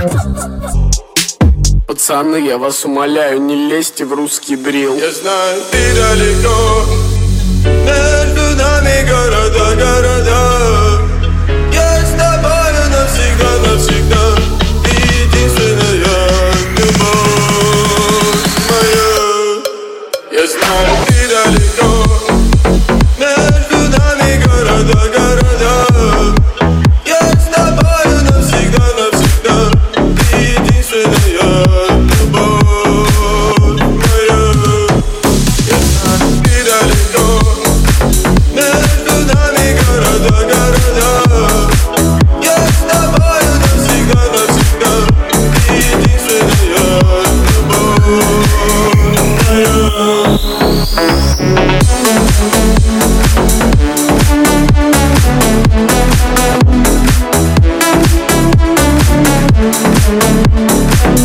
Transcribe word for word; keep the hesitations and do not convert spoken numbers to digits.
Пацаны, я вас умоляю, не лезьте в русский дрил. Я знаю, ты далеко, между нами города, города. Я с тобою навсегда, навсегда. Ты единственная любовь моя. Я знаю, ты далеко, между нами города, города. Я с тобою навсегда, навсегда. Ты единственная любовь моя. Я знаю, ты далеко, между нами города, города. Я с тобою навсегда, навсегда. Ты единственная любовь моя. We'll be right back.